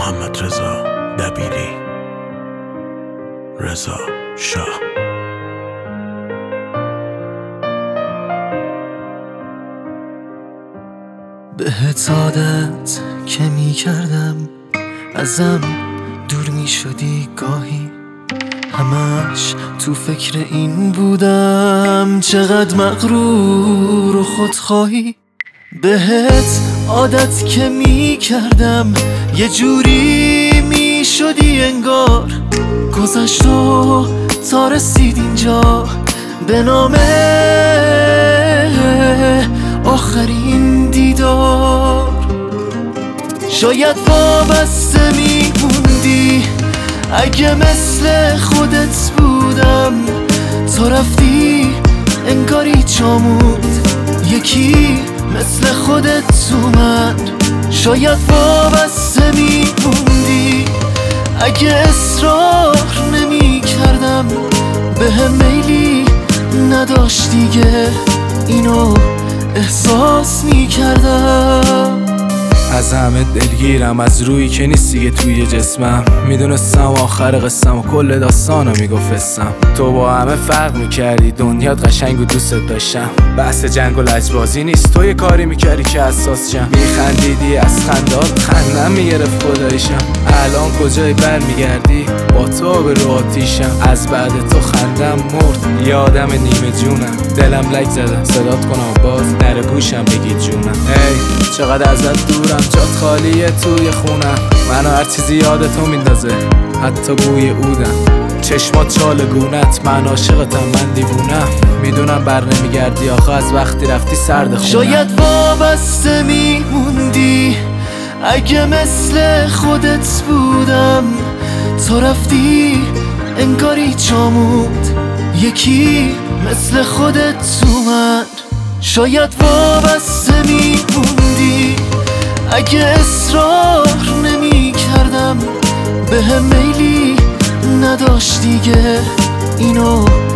محمد رضا دبیری، رضا شاه. بهت عادت که می کردم ازم دور می شدی گاهی، همش تو فکر این بودم چقدر مغرور و خودخواهی. بهت عادت که می کردم یه جوری می شدی انگار گذشت و تا رسید اینجا به نام آخرین دیدار. شاید وابسته میموندی اگه مثل خودت بودم، تا رفتی انگاری جامود یکی مثل خودت اومد. شاید وابسته میموندی اگه اصرار نمی کردم، به هم میلی نداشت دیگه اینو احساس می کردم. از همه دلگیرم، از روی که نیست دیگه توی جسمم. میدونستم آخر قصم و کل داستانو میگفتم. تو با همه فرق میکردی، دنیات قشنگ و دوست داشتم. بحث جنگ و لجبازی نیست، تو یه کاری میکردی که اساس شم. میخندیدی از خندات خندم میگرفت خدایشم. الان کجایی برمیگردی؟ با تو به رو آتیشم. از بعد تو خندم مرد، یادم نیمه جونم. دلم لک زده صدات کنم باز در گوشم بگی جونم. ای چقدر ازت دورم، جات خالیه توی خونم. منو هر چیزی یادتو میندازه، حتی بوی عودم. چشمات چالگونت، من عاشقتم، من دیوونم. میدونم بر نمیگردی آخه از وقتی رفتی سرد خونم. شاید وابسته میموندی اگه مثل خودت بودم، تا رفتی انگاری جامود یکی مثل خودت اومد. شاید وابسته میموندی اگه اصرار نمی کردم، به هم میلی نداشت دیگه اینو